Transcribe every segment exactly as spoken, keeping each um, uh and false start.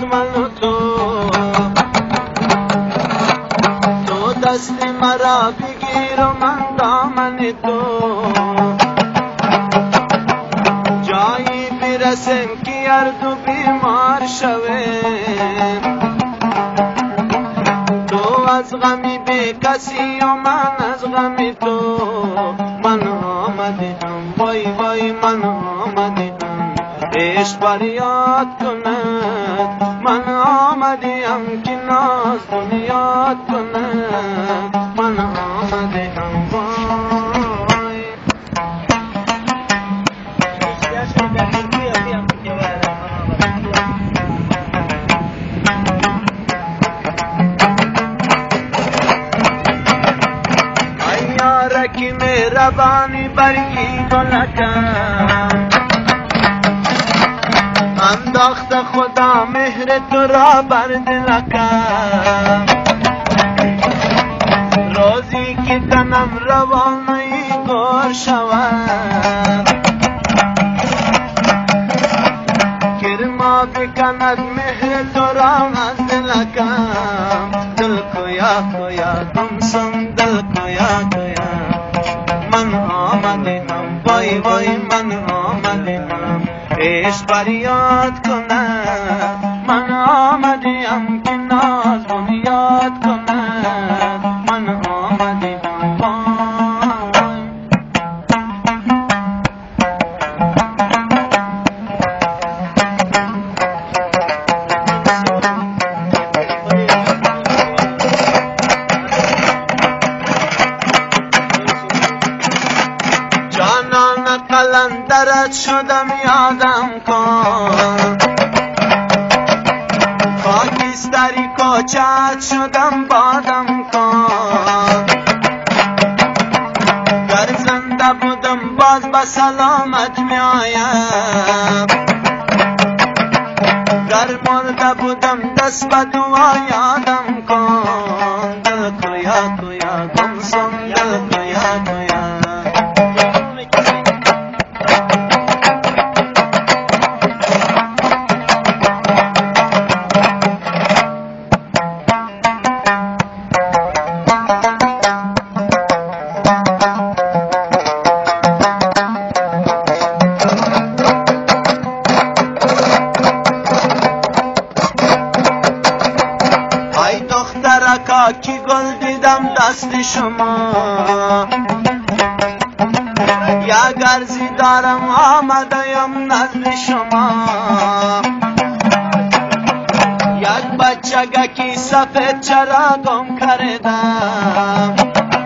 من و تو، تو دست مرا بگیر و من دامن تو، جایی برسیم که هر دو بیمار شویم، تو از غمی بی کسی و من از غمی تو. من آمدیم وای وای من آمدیم عشق فریاد کند، من آمدیم که ناز بنیاد کند، من آمدیم وای. ای یارکی مهربانی برگی گلکم، انداخت خدا مهر تو را بر دلکم، روزی که تنم روانهی گور شود، کرما بکند مهر تو را از دلکم، دل کویا کویا گمسم دل کویا کویا. من آمدیم وای وای من آمدیم عشق فریاد کند، من آمدیم که ناز بنیاد کند، من آمدیم وای. جانان قلندرت شدم یادم کن، خاکستری کوچت شدم بادم کن، گر زنده بودم باز به سلامت می آیم، گر مرده بودم دست به دعا یادم کن، دل کویا کویا گمسم دل کویا کویا. دخترکا کی گل دیدم دست شما، یا گرزی دارم آمدیم نزد شما، یک بچگکی سفید چرا گم کردم،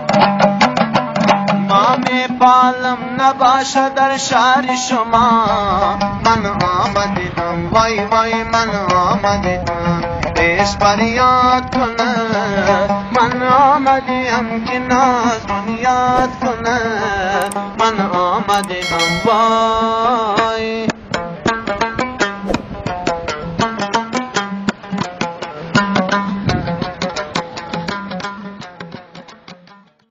ما می پالم نباشه در شهر شما. من آمدیدم وای وای من آمدیدم عشق فریاد کند، من آمدیم که ناز بنیاد کند، من آمدیم وای.